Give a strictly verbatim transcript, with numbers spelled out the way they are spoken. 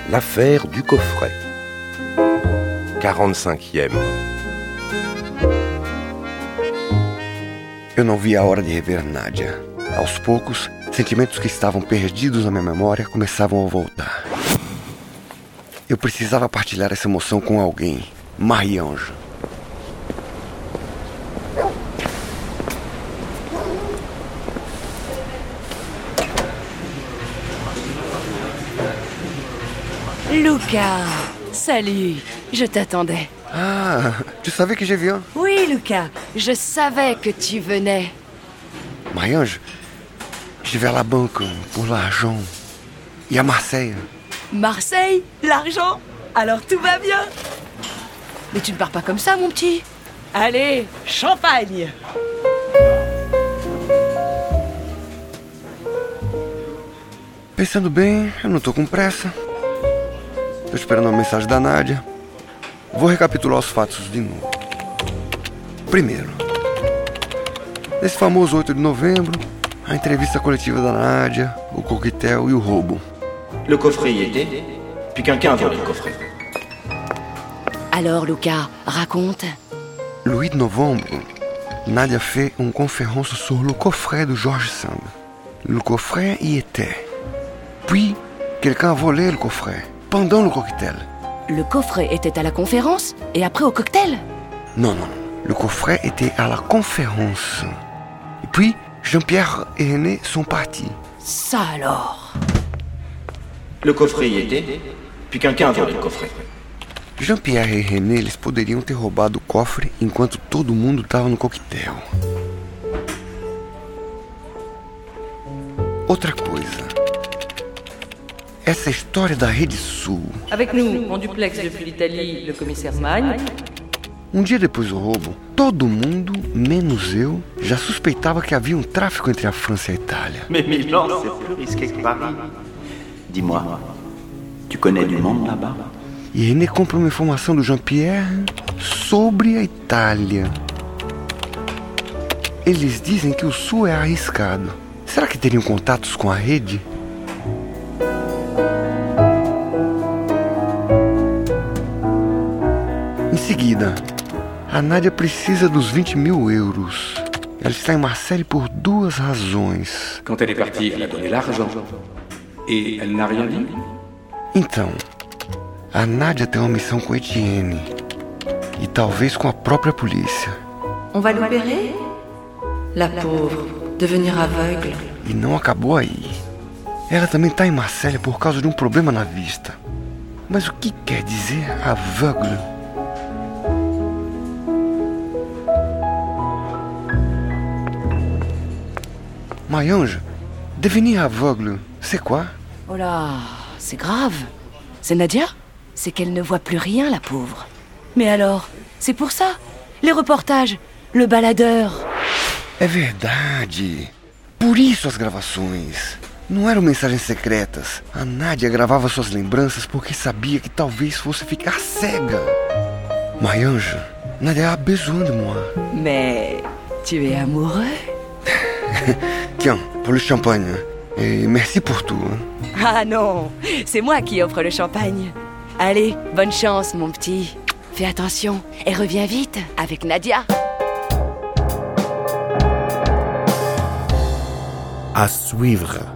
L'affaire du coffret. quarante-cinquième. Eu não via a hora de rever Nádia. Aos poucos, sentimentos que estavam perdidos na minha memória começavam a voltar. Eu precisava partilhar essa emoção com alguém. Marie-Ange. Lucas, salut, je t'attendais. Ah, tu savais que je viens? Oui, Lucas, je savais que tu venais. Marie-Ange, je vais à la banque pour l'argent. Et à Marseille. Marseille? L'argent? Alors tout va bien. Mais tu ne pars pas comme ça, mon petit. Allez, champagne! Pensando bem, eu não tô com pressa. Tô esperando a mensagem da Nádia. Vou recapitular os fatos de novo. Primeiro, nesse famoso oito de novembro, a entrevista coletiva da Nádia, o coquetel e o roubo. Le coffret y était, puis quelqu'un a volé le coffret. Alors, Lucas, raconte. Le huit novembre, Nádia fait une conférence sur le coffret de Georges Sand. Le coffret y était. Puis, quelqu'un a volé le coffret pendant le cocktail. Le coffret était à la conférence et après au cocktail? Non, non, le coffret était à la conférence. Et puis, Jean-Pierre et René sont partis. Ça alors? Le coffret y était, puis quelqu'un a volé le coffret. Jean-Pierre e René, eles poderiam ter roubado o cofre enquanto todo mundo estava no coquetel. Outra coisa. Essa história da Rede Sul. Avec nous, en duplex depuis l'Italie, le commissaire Magne. Um dia depois do roubo, todo mundo, menos eu, já suspeitava que havia um tráfico entre a França e a Itália. Mais Milan, c'est plus risqué que Paris. Dis-moi, tu connais du monde là-bas? E René compra uma informação do Jean-Pierre sobre a Itália. Eles dizem que o Sul é arriscado. Será que teriam contatos com a rede? Em seguida, a Nádia precisa dos vinte mil euros. Ela está em Marseille por duas razões. Quand elle est partie, elle a donné l'argent. Et elle n'a rien dit? Então, a Nádia tem uma missão com Etienne. E talvez com a própria polícia. On va l'opérer? La pauvre, devenir aveugle. E não acabou aí. Ela também está em Marseille por causa de um problema na vista. Mas o que quer dizer aveugle? Marie-Ange, devenir aveugle, c'est quoi? Oh là, c'est grave. C'est Nadia? C'est qu'elle ne voit plus rien, la pauvre. Mais alors, c'est pour ça? Les reportages, le baladeur. É verdade. Por isso as gravações. Não eram mensagens secretas. A Nádia gravava suas lembranças porque sabia que talvez fosse ficar cega. Marie-Ange, Nádia a besoin de moi. Mais tu es amoureux? Tiens, pour le champagne. Et merci pour tout. Ah non, c'est moi qui offre le champagne. Allez, bonne chance, mon petit. Fais attention et reviens vite avec Nadia. À suivre.